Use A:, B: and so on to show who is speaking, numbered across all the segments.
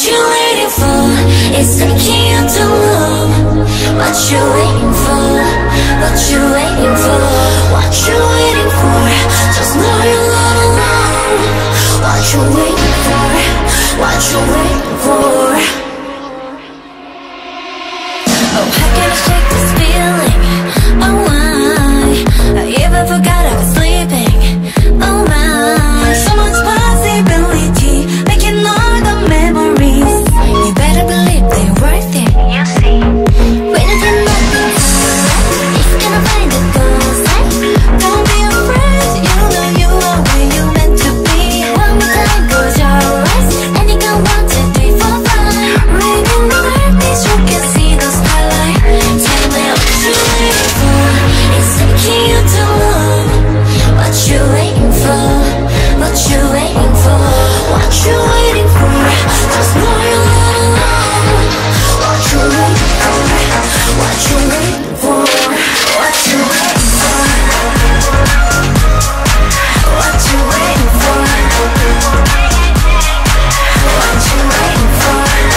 A: you waiting for? It's taking you too long. What you waiting for? What you waiting for? What you waiting for? Just know you're not alone. What you waiting for? What you waiting for? Oh, how can I shake this feeling? Oh, I even forgot I was sleeping. Oh my, so much possibility, making all the memories. You better believe they're worth it. You see, when I did nothing, it's gonna find the ghost. Don't be afraid, you know you are where you meant to be. One more time, close your eyes, and you can want to do it for fun. Reading the darkness, you can see the starlight. Tell me what you waiting for. It's taking you too long. What you waiting for? What you waiting for? What you waiting for? Just know you're not alone. What you waiting for? What you waiting for? What you waiting for? What you waiting for? What you waiting for?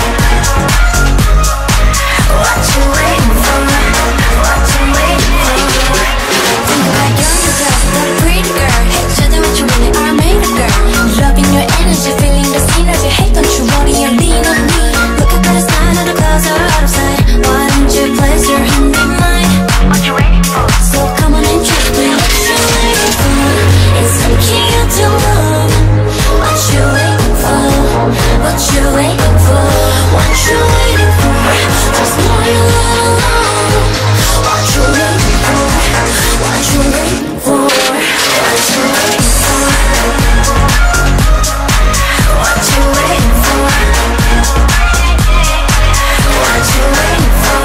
A: What you waiting for? What you waiting for? Think about younger girl, that pretty girl. Hey, show them what you really are made of, girl. Loving your energy, feeling the synergy. Hey, don't you worry, you lean on me. Look at the sign of the clouds are out of sight. Why don't you place your hand in mine? What you waiting for? So come on and trust me. What you waiting for? It's taking you too long. What you waiting for? What you waiting for? What you waiting for? Just know you're not alone. What you waiting for? What you waiting for? What you waiting for? What you waiting for? What you waiting for?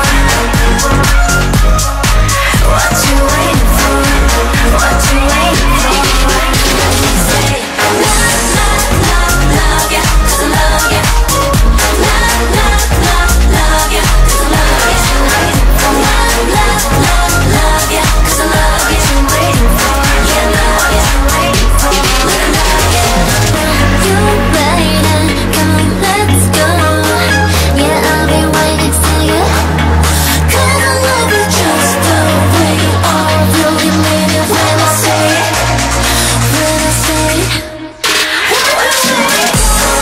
A: What you waiting for? What you waiting for? Say, love, love, love, love ya, 'cause I love ya. Love, love, love, love ya, 'cause I love ya. Love, love, love, love ya, 'cause I love ya. Yeah, love ya. Love ya. You waiting? Come on, let's go. Yeah, I'll be right next to you. 'Cause I love you just the way you are. Really mean it when I say it. When I say it. What you waiting for?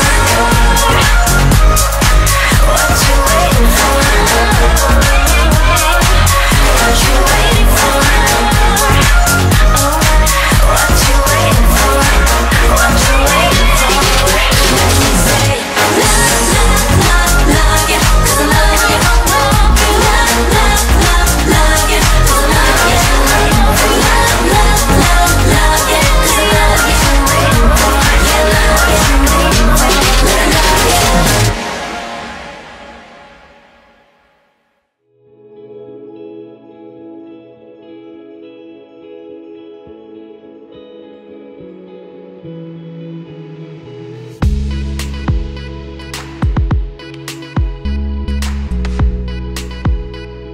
A: What you waiting for? What you waiting for? What you waiting for? What you waiting for? Let me say, love, love, love, love ya, 'cause I love ya. Love, love, love, love ya, 'cause I love ya. Love, love, love, love ya, 'cause I love ya. Yeah, love ya. Love ya.